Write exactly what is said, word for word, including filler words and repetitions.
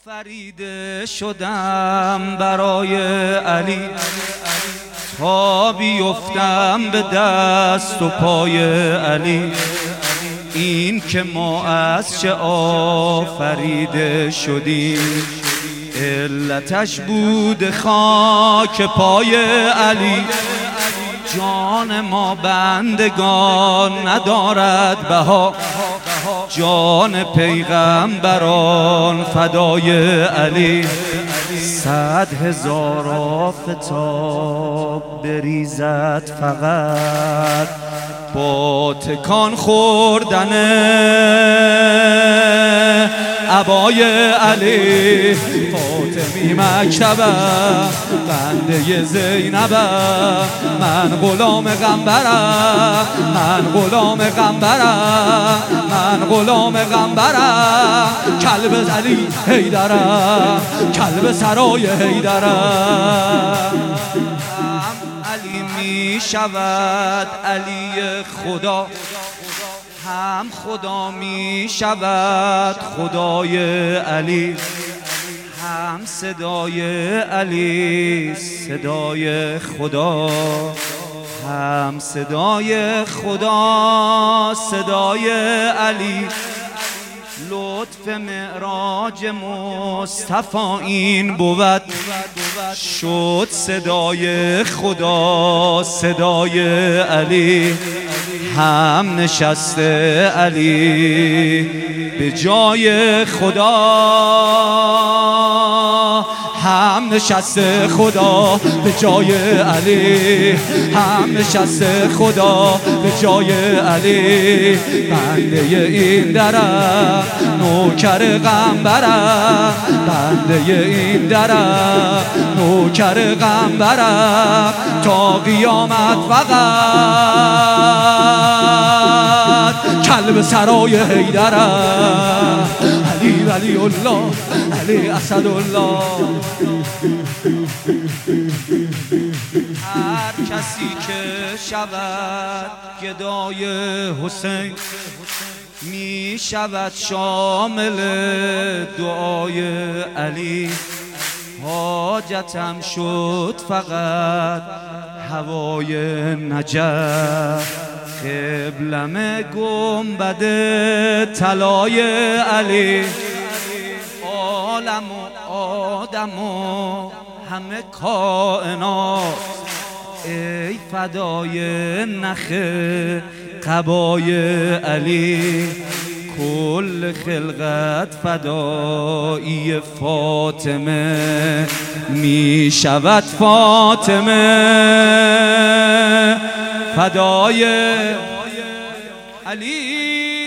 آفریده شدم برای علی تا بیفتم به دست و پای علی. این که ما از چه آفریده شدیم علتش بود خاک پای علی. جان ما بندگان ندارد بها، جان پیغمبران فدای علی. صد هزار آفتاب بریزد فقط با تکان خوردن عبای علی. فاطمی مکتبم بنده زینبم، من غلام غمبرم، من غلام غمبرم، من غلام غمبرم. کلب علی حیدرم، کلب سرای حیدرم. علی می شود علی خدا، هم خدا می شود خدای علی. هم صدای علی صدای خدا، هم صدای خدا صدای علی. لطف معراج مصطفی این بود، شد صدای خدا صدای علی. هم نشسته علی به جای خدا، هم نشسته خدا به جای علی، هم نشسته خدا به جای علی. بنده این درم نوکر غمبرم، بنده این درم نوکر غمبرم. تا قیامت فقط کلب سرای حیدرم. علی ولی الله، علی اسد الله. هر کسی که شود گدای حسین می شود شامل دعای علی. حاجتم شد فقط هوای نجف، قبلم گنبد طلای علی. عالم و آدم و همه کائنات ای فدای نخ قبای علی. کل خلقت فدایی فاطمه می شود فاطمه فدای علی.